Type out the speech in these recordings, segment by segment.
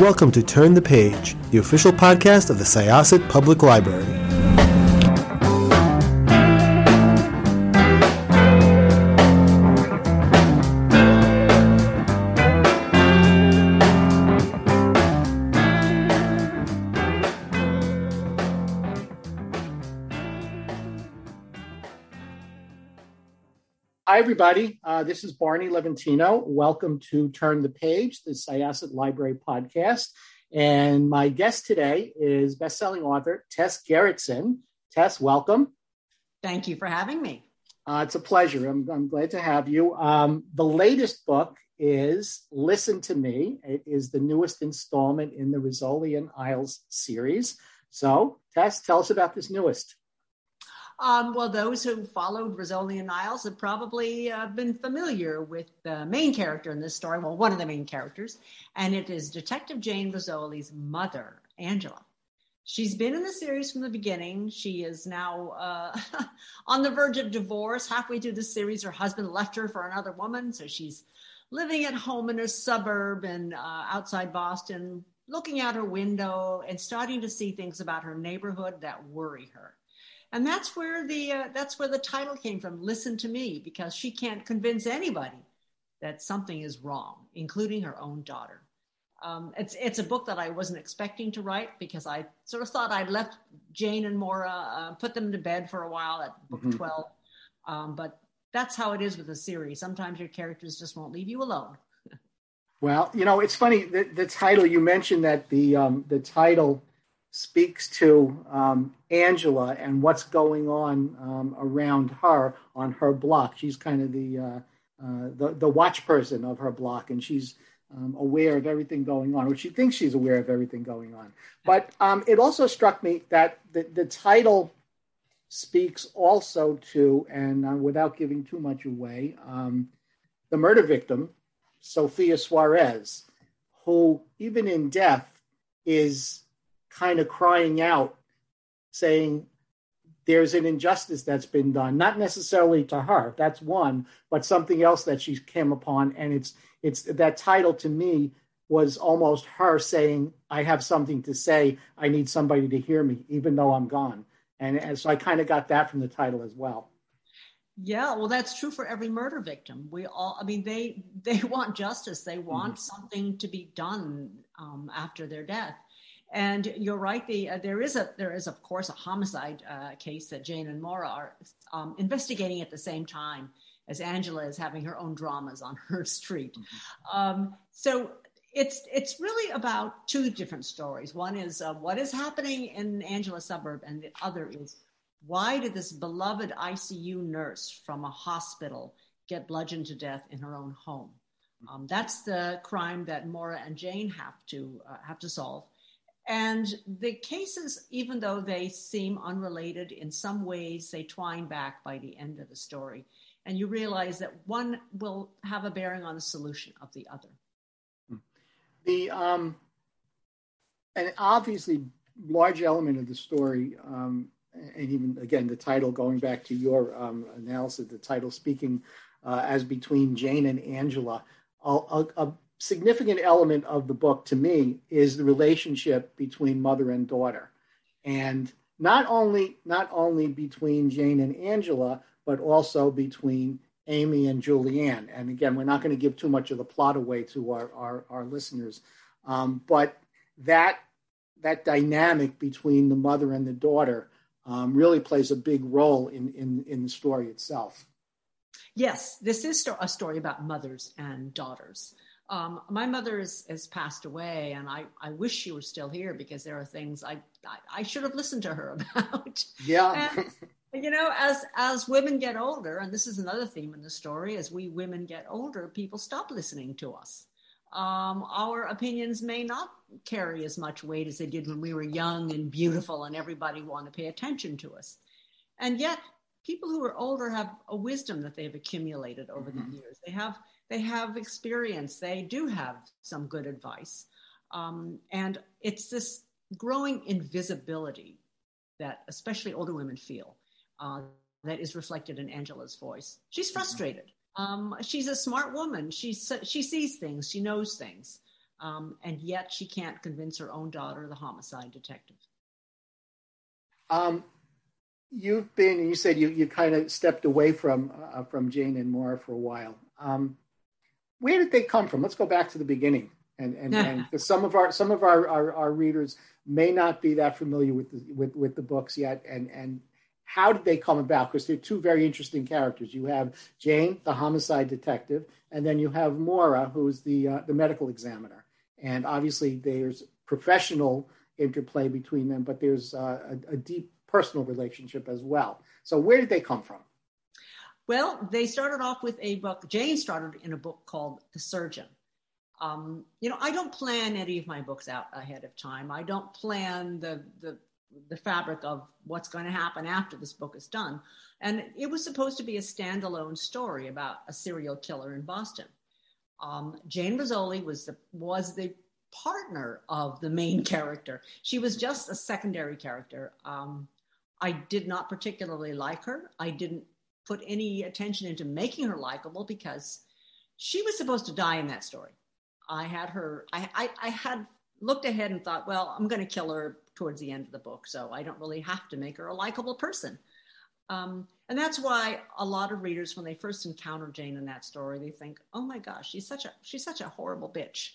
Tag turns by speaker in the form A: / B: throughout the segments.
A: welcome to Turn the Page, the official podcast of the Syosset Public Library.
B: Hi, everybody. This is Barney Leventino. Welcome to Turn the Page, the Syosset Library podcast. And my guest today is bestselling author Tess Gerritsen. Tess, welcome.
C: Thank you for having me.
B: It's a pleasure. I'm glad to have you. The latest book is Listen to Me. It is the newest installment in the Rizzoli and Isles series. So, Tess, tell us about this newest.
C: Well, those who followed Rizzoli and Isles have probably been familiar with the main character in this story, well, one of the main characters, and it is Detective Jane Rizzoli's mother, Angela. She's been in the series from the beginning. She is now on the verge of divorce. Halfway through the series, her husband left her for another woman, so she's living at home in a suburb and outside Boston, looking out her window and starting to see things about her neighborhood that worry her. And that's where the title came from, Listen to Me, because she can't convince anybody that something is wrong, including her own daughter. It's a book that I wasn't expecting to write because I sort of thought I'd left Jane and Maura, put them to bed for a while at book 12. But that's how it is with a series. Sometimes your characters just won't leave you alone.
B: Well, it's funny, the title, you mentioned that the title speaks to Angela and what's going on around her on her block. She's kind of the watch person of her block, and she's aware of everything going on, or she thinks she's aware of everything going on. But it also struck me that the title speaks also to, and without giving too much away, the murder victim, Sophia Suarez, who even in death is kind of crying out, saying there's an injustice that's been done, not necessarily to her, that's one, but something else that she came upon. And it's that title to me was almost her saying, I have something to say, I need somebody to hear me, even though I'm gone. And so I kind of got that from the title as well.
C: Yeah, well, that's true for every murder victim. We all, they want justice. They want something to be done after their death. And you're right. There is of course a homicide case that Jane and Maura are investigating at the same time as Angela is having her own dramas on her street. So it's really about two different stories. One is what is happening in Angela's suburb, and the other is why did this beloved ICU nurse from a hospital get bludgeoned to death in her own home? That's the crime that Maura and Jane have to solve. And the cases, even though they seem unrelated, in some ways they twine back by the end of the story. And you realize that one will have a bearing on the solution of the other.
B: And obviously, large element of the story, and even, again, the title, going back to your analysis, the title speaking as between Jane and Angela, a significant element of the book to me is the relationship between mother and daughter, and not only between Jane and Angela, but also between Amy and Julianne. And again, we're not going to give too much of the plot away to our listeners, but that dynamic between the mother and the daughter really plays a big role in the story itself.
C: Yes, this is a story about mothers and daughters. My mother has passed away, and I wish she were still here because there are things I should have listened to her about.
B: Yeah.
C: And, as women get older, and this is another theme in the story, as we women get older, people stop listening to us. Our opinions may not carry as much weight as they did when we were young and beautiful and everybody wanted to pay attention to us. And yet, people who are older have a wisdom that they've accumulated over the years. They have experience. They do have some good advice. And it's this growing invisibility that especially older women feel that is reflected in Angela's voice. She's frustrated. She's a smart woman. She sees things. She knows things. and yet she can't convince her own daughter, the homicide detective.
B: You said you kind of stepped away from Jane and Maura for a while. Where did they come from? Let's go back to the beginning, and some of our readers may not be that familiar with the books yet, and how did they come about? Because they're two very interesting characters. You have Jane, the homicide detective, and then you have Maura, who's the medical examiner. And obviously, there's professional interplay between them, but there's a deep personal relationship as well. So where did they come from?
C: Well, they started off with a book. Jane started in a book called The Surgeon. I don't plan any of my books out ahead of time. I don't plan the fabric of what's going to happen after this book is done. And it was supposed to be a standalone story about a serial killer in Boston. Jane Rizzoli was the partner of the main character. She was just a secondary character. I did not particularly like her. I didn't put any attention into making her likable because she was supposed to die in that story. I had looked ahead and thought, well, I'm going to kill her towards the end of the book, so I don't really have to make her a likable person. And that's why a lot of readers, when they first encounter Jane in that story, they think, oh my gosh, she's such a horrible bitch.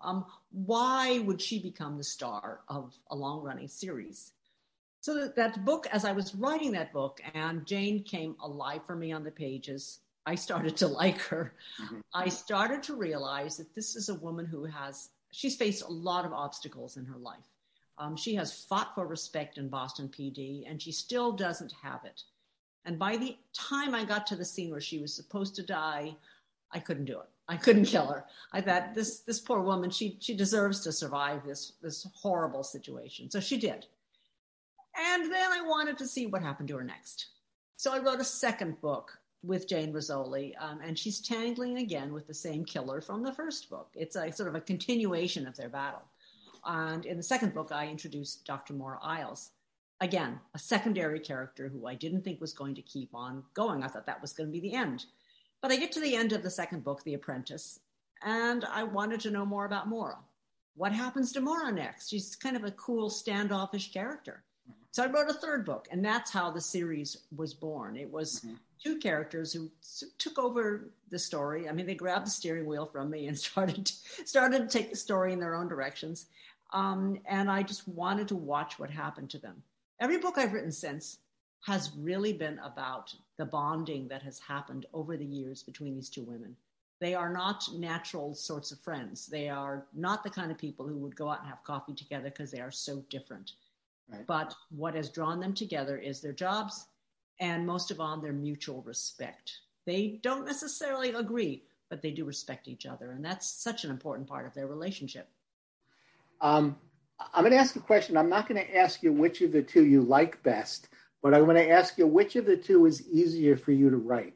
C: Why would she become the star of a long-running series? So that book, as I was writing that book, and Jane came alive for me on the pages, I started to like her. Mm-hmm. I started to realize that this is a woman she's faced a lot of obstacles in her life. She has fought for respect in Boston PD, and she still doesn't have it. And by the time I got to the scene where she was supposed to die, I couldn't do it. I couldn't kill her. I thought this poor woman, she deserves to survive this horrible situation. So she did. And then I wanted to see what happened to her next. So I wrote a second book with Jane Rizzoli, and she's tangling again with the same killer from the first book. It's a sort of a continuation of their battle. And in the second book, I introduced Dr. Maura Isles. Again, a secondary character who I didn't think was going to keep on going. I thought that was going to be the end. But I get to the end of the second book, The Apprentice, and I wanted to know more about Maura. What happens to Maura next? She's kind of a cool, standoffish character. So I wrote a third book, and that's how the series was born. It was two characters who took over the story. I mean, they grabbed the steering wheel from me and started to take the story in their own directions. And I just wanted to watch what happened to them. Every book I've written since has really been about the bonding that has happened over the years between these two women. They are not natural sorts of friends. They are not the kind of people who would go out and have coffee together because they are so different. Right. But what has drawn them together is their jobs and most of all, their mutual respect. They don't necessarily agree, but they do respect each other. And that's such an important part of their relationship. I'm going to ask a question. I'm not going to ask you which of the two you like best, but I'm going to ask you which of the two is easier for you to write.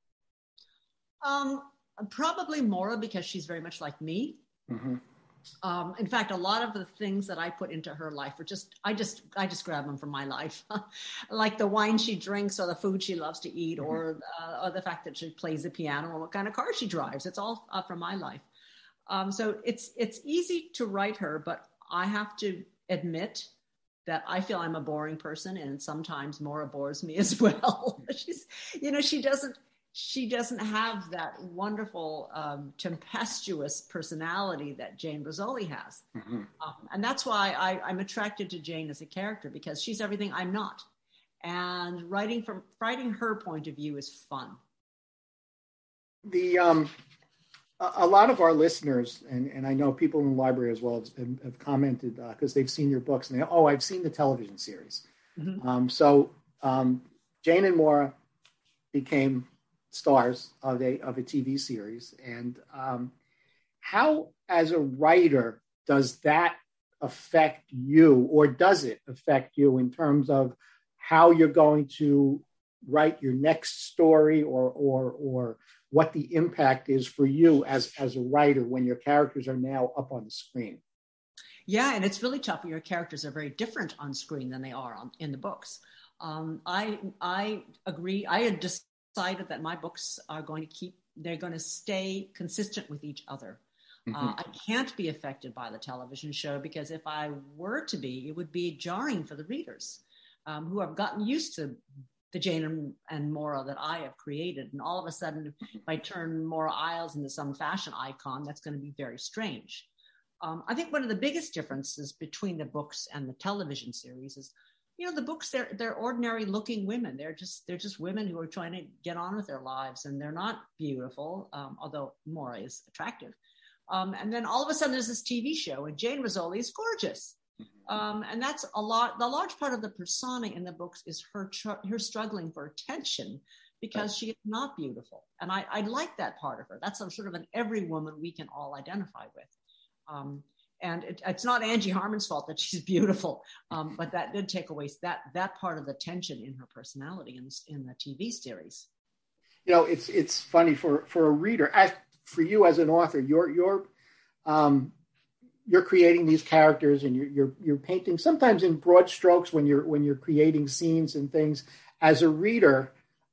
C: Probably Maura, because she's very much like me. Mm-hmm. In fact, a lot of the things that I put into her life are I just grab them from my life, like the wine she drinks, or the food she loves to eat, or the fact that she plays the piano, or what kind of car she drives. It's all from my life. So it's easy to write her, but I have to admit that I feel I'm a boring person, and sometimes Maura bores me as well. She doesn't have that wonderful tempestuous personality that Jane Rizzoli has. Mm-hmm. And that's why I'm attracted to Jane as a character, because she's everything I'm not. And writing her point of view is fun. A lot of our listeners, and I know people in the library as well, have commented because they've seen your books, and I've seen the television series. Mm-hmm. So Jane and Maura became stars of a TV series, and how, as a writer, does that affect you, or does it affect you in terms of how you're going to write your next story, or what the impact is for you as a writer when your characters are now up on the screen? Yeah, and it's really tough when your characters are very different on screen than they are in the books. I agree. I had decided that my books are going to stay consistent with each other. I can't be affected by the television show because if I were to be, it would be jarring for the readers who have gotten used to the Jane and Maura that I have created. And all of a sudden, if I turn Maura Isles into some fashion icon, that's going to be very strange. I think one of the biggest differences between the books and the television series is, the books, they're ordinary looking women. They're just women who are trying to get on with their lives, and they're not beautiful, although Maura is attractive. And then all of a sudden there's this TV show and Jane Rizzoli is gorgeous. And that's the large part of the persona in the books is her struggling for attention because she is not beautiful. And I like that part of her. That's sort of an every woman we can all identify with. And it's not Angie Harmon's fault that she's beautiful, but that did take away that part of the tension in her personality in the TV series.
B: It's funny for a reader, for you as an author, you're creating these characters and you're painting sometimes in broad strokes when you're creating scenes and things. As a reader,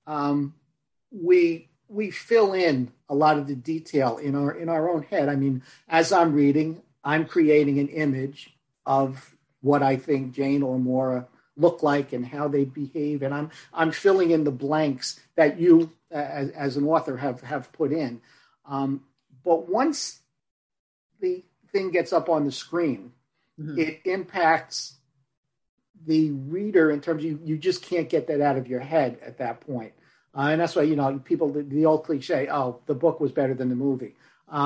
B: we fill in a lot of the detail in our own head. I mean, as I'm reading, I'm creating an image of what I think Jane or Maura look like and how they behave, and I'm filling in the blanks that you as an author have put in. But once the thing gets up on the screen, it impacts the reader in terms of you just can't get that out of your head at that point. And that's why, people, the old cliche, oh, the book was better than the movie.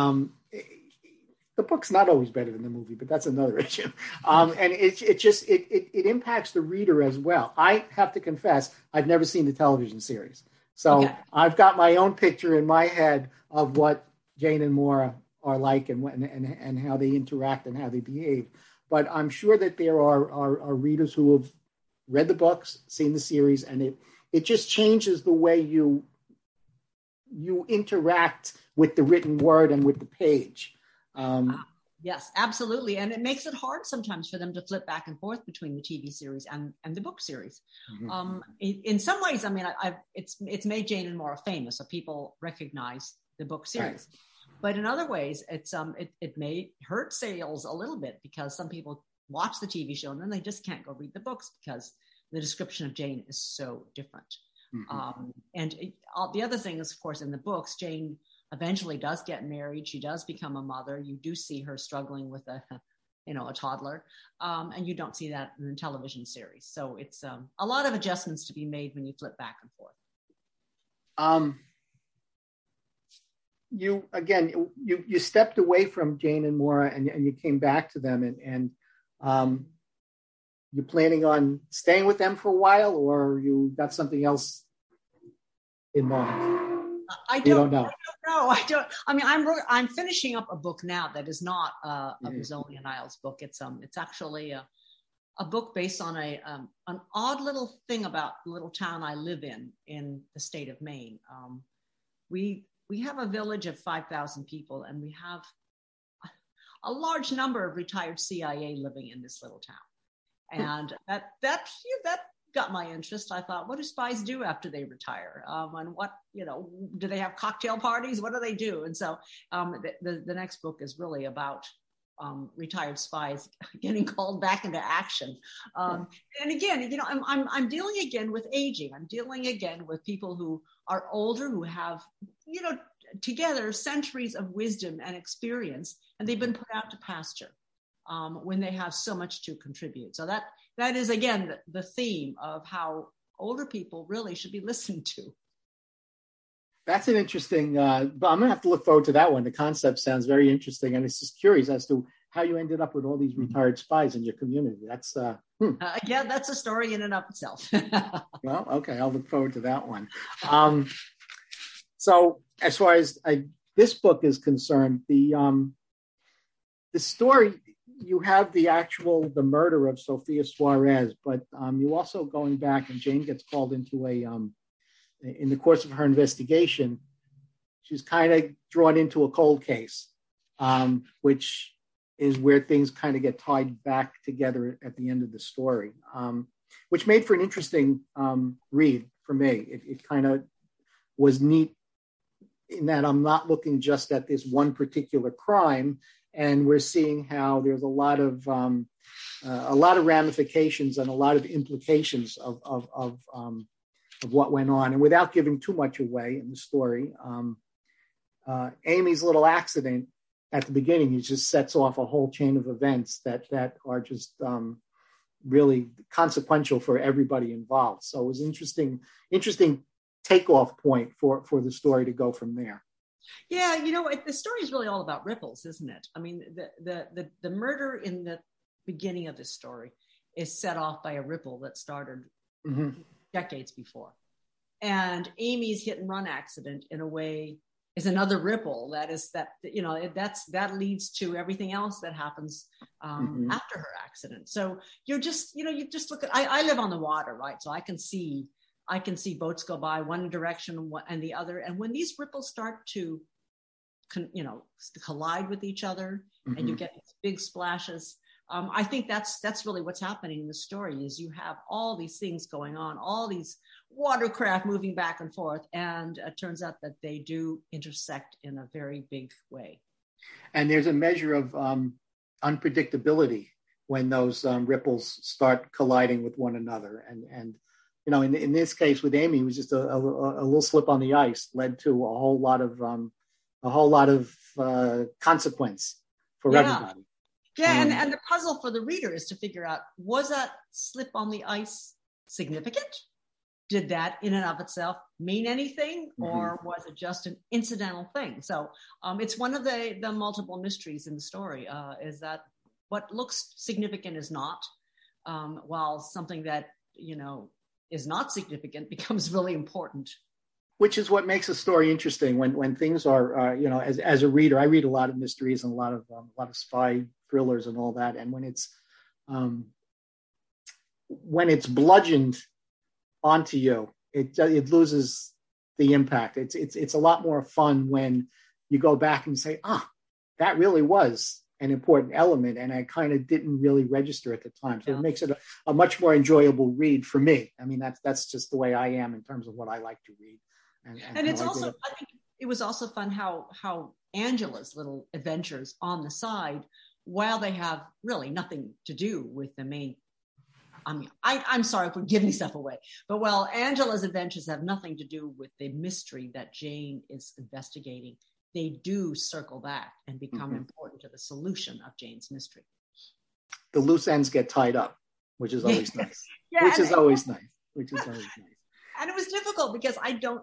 B: The book's not always better than the movie, but that's another issue. And it impacts the reader as well. I have to confess, I've never seen the television series. So okay. I've got my own picture in my head of what Jane and Maura are like and how they interact and how they behave. But I'm sure that there are readers who have read the books, seen the series, and it just changes the way you interact with the written word and with the page.
C: Yes, absolutely. And it makes it hard sometimes for them to flip back and forth between the TV series and the book series. Mm-hmm. In some ways, I mean, it's made Jane and Maura famous, so people recognize the book series. Right. But in other ways, it may hurt sales a little bit because some people watch the TV show and then they just can't go read the books because the description of Jane is so different. Mm-hmm. The other thing is, of course, in the books, Jane eventually does get married. She does become a mother. You do see her struggling with a toddler, and you don't see that in the television series. So it's a lot of adjustments to be made when you flip back and forth. You stepped away from Jane and Maura, and you came back to them, and you're planning on staying with them for a while, or you got something else in mind? I don't know. I don't. I mean, I'm finishing up a book now that is not a Rizzoli and Isles book. It's actually a book based on an odd little thing about the little town I live in the state of Maine. We have a village of 5,000 people, and we have a large number of retired CIA living in this little town, and that got my interest. I thought, what do spies do after they retire? And what, do they have cocktail parties? What do they do? And so the next book is really about retired spies getting called back into action. And again, I'm dealing again with aging. I'm dealing again with people who are older, who have, together centuries of wisdom and experience, and they've been put out to pasture when they have so much to contribute. So that is, again, the theme of how older people really should be listened to.
B: That's an interesting, but I'm going to have to look forward to that one. The concept sounds very interesting. And it's just curious as to how you ended up with all these retired spies in your community. That's,
C: that's a story in and of itself.
B: Well, okay. I'll look forward to that one. So as far as this book is concerned, the story, you have the murder of Sophia Suarez, but you also going back, and Jane gets called into in the course of her investigation, she's kind of drawn into a cold case, which is where things kind of get tied back together at the end of the story, which made for an interesting read for me. It kind of was neat in that I'm not looking just at this one particular crime, and we're seeing how there's a lot of ramifications and a lot of implications of what went on. And without giving too much away in the story, Amy's little accident at the beginning, it just sets off a whole chain of events that are just really consequential for everybody involved. So it was interesting takeoff point for the story to go from there.
C: Yeah, the story is really all about ripples, isn't it? I mean, the murder in the beginning of this story is set off by a ripple that started decades before. And Amy's hit and run accident, in a way, is another ripple that leads to everything else that happens after her accident. So you just look at, I live on the water, right? So I can see boats go by one direction and the other. And when these ripples start to, collide with each other, and you get these big splashes, I think that's really what's happening in the story. Is you have all these things going on, all these watercraft moving back and forth, and it turns out that they do intersect in a very big way.
B: And there's a measure of unpredictability when those ripples start colliding with one another. And in this case with Amy, it was just a little slip on the ice led to a whole lot of consequence for everybody.
C: Yeah, and the puzzle for the reader is to figure out, was that slip on the ice significant? Did that in and of itself mean anything, or was it just an incidental thing? So it's one of the multiple mysteries in the story, is that what looks significant is not, while something that, is not significant becomes really important.
B: Which is what makes a story interesting when things are, as a reader, I read a lot of mysteries and a lot of spy thrillers and all that. And when it's bludgeoned onto you, it loses the impact. It's a lot more fun when you go back and say, that really was an important element, and I kind of didn't really register at the time. So It makes it a much more enjoyable read for me. I mean, that's just the way I am in terms of what I like to read.
C: And it's also, I think it was also fun how Angela's little adventures on the side, while they have really nothing to do with the main. I mean, I'm sorry for giving stuff away, but while Angela's adventures have nothing to do with the mystery that Jane is investigating, they do circle back and become important to the solution of Jane's mystery.
B: The loose ends get tied up, which is always nice. Which is always nice.
C: And it was difficult because I don't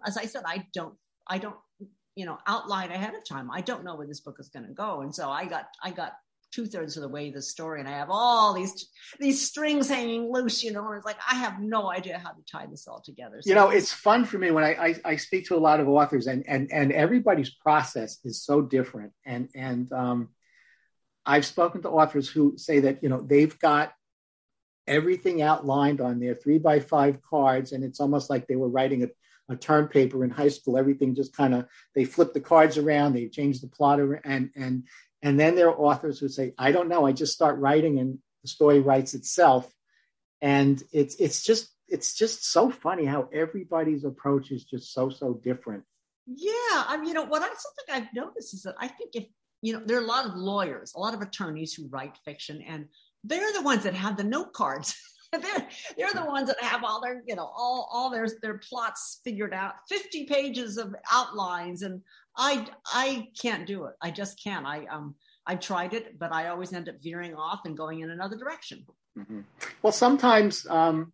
C: outline ahead of time. I don't know where this book is going to go. And so I got 2/3 of the way the story, and I have all these strings hanging loose, and it's like, I have no idea how to tie this all together. So
B: it's fun for me when I speak to a lot of authors, and everybody's process is so different. And I've spoken to authors who say that, they've got everything outlined on their 3x5 cards, and it's almost like they were writing a term paper in high school. Everything just they flip the cards around, they change the plot around, and then there are authors who say, I don't know, I just start writing and the story writes itself. And it's just so funny how everybody's approach is just so different.
C: Yeah, something I've noticed is that I think if there are a lot of lawyers, a lot of attorneys who write fiction, and they're the ones that have the note cards. They're the ones that have all their, all their plots figured out, 50 pages of outlines, and I can't do it. I just can't. I've tried it, but I always end up veering off and going in another direction.
B: Mm-hmm. Well, sometimes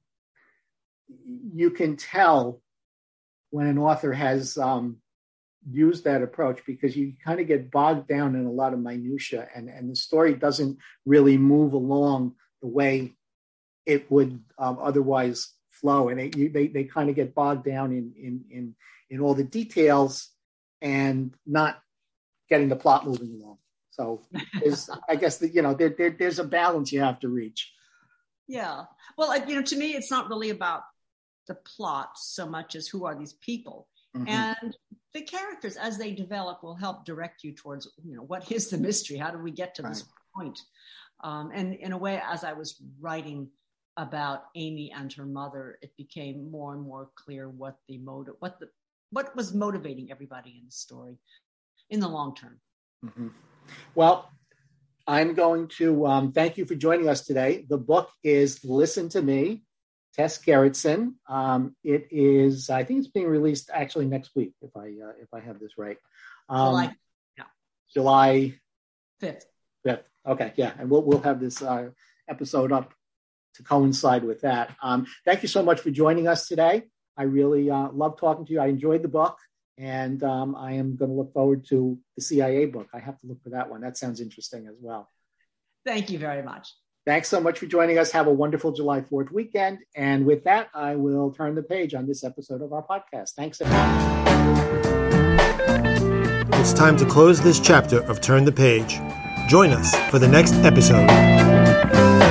B: you can tell when an author has used that approach, because you kind of get bogged down in a lot of minutia, and the story doesn't really move along the way it would otherwise flow, and they kind of get bogged down in all the details and not getting the plot moving along. So I guess that there's a balance you have to reach.
C: Yeah. Well, to me, it's not really about the plot so much as who are these people. Mm-hmm. And the characters, as they develop, will help direct you towards, what is the mystery? How do we get to this point? And in a way, as I was writing about Amy and her mother, it became more and more clear what the what was motivating everybody in the story in the long term.
B: Mm-hmm. Well, I'm going to thank you for joining us today. The book is Listen to Me, Tess Gerritsen. It is, I think it's being released actually next week, if I have this right. July
C: 5th.
B: 5th. Okay, yeah, and we'll have this episode up to coincide with that. Thank you so much for joining us today. I really love talking to you. I enjoyed the book, and I am going to look forward to the CIA book. I have to look for that one. That sounds interesting as well.
C: Thank you very much. Thanks
B: so much for joining us. Have a wonderful July 4th weekend. And with that, I will turn the page on this episode of our podcast. Thanks, everyone.
A: It's time to close this chapter of Turn the Page. Join us for the next episode.